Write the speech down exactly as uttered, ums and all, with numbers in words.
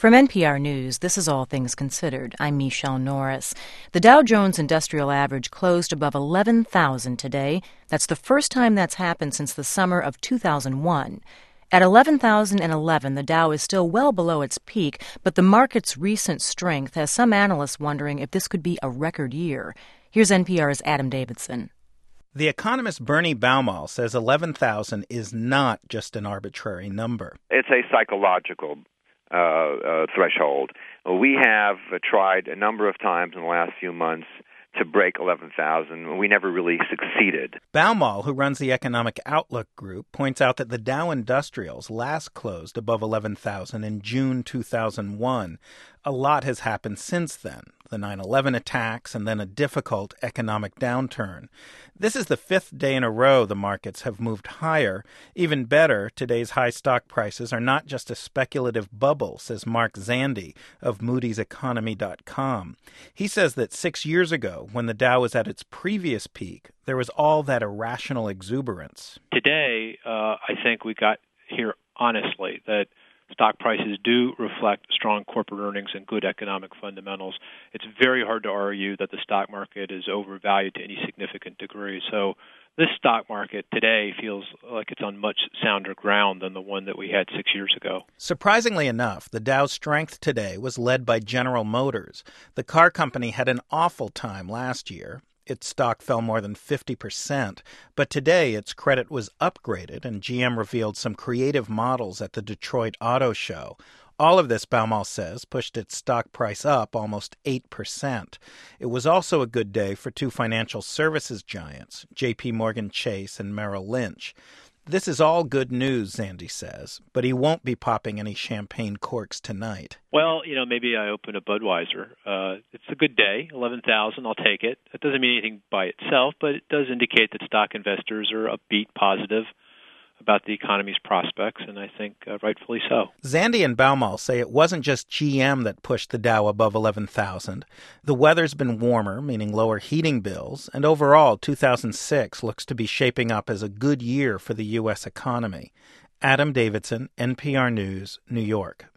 From N P R News, this is All Things Considered. I'm Michelle Norris. The Dow Jones Industrial Average closed above eleven thousand today. That's the first time that's happened since the summer of two thousand one. At eleven thousand eleven, the Dow is still well below its peak, but the market's recent strength has some analysts wondering if this could be a record year. Here's N P R's Adam Davidson. The economist Bernie Baumol says eleven thousand is not just an arbitrary number. It's a psychological uh, uh, threshold. We have uh, tried a number of times in the last few months to break eleven thousand. We never really succeeded. Baumol, who runs the Economic Outlook Group, points out that the Dow Industrials last closed above eleven thousand in June two thousand one. A lot has happened since then. The nine eleven attacks and then a difficult economic downturn. This is the fifth day in a row the markets have moved higher. Even better, today's high stock prices are not just a speculative bubble, says Mark Zandi of Moody's Economy dot com. He says that six years ago, when the Dow was at its previous peak, there was all that irrational exuberance. Today, uh, I think we got here honestly that stock prices do reflect strong corporate earnings and good economic fundamentals. It's very hard to argue that the stock market is overvalued to any significant degree. So this stock market today feels like it's on much sounder ground than the one that we had six years ago. Surprisingly enough, the Dow's strength today was led by General Motors. The car company had an awful time last year. Its stock fell more than fifty percent, but today its credit was upgraded and G M revealed some creative models at the Detroit Auto Show. All of this, Baumol says, pushed its stock price up almost eight percent. It was also a good day for two financial services giants, J P Morgan Chase and Merrill Lynch. This is all good news, Zandi says, but he won't be popping any champagne corks tonight. Well, you know, maybe I open a Budweiser. Uh, it's a good day, eleven thousand, I'll take it. It doesn't mean anything by itself, but it does indicate that stock investors are upbeat, positive about the economy's prospects, and I think uh, rightfully so. Zandi and Baumol say it wasn't just G M that pushed the Dow above eleven thousand. The weather's been warmer, meaning lower heating bills, and overall, two thousand six looks to be shaping up as a good year for the U S economy. Adam Davidson, N P R News, New York.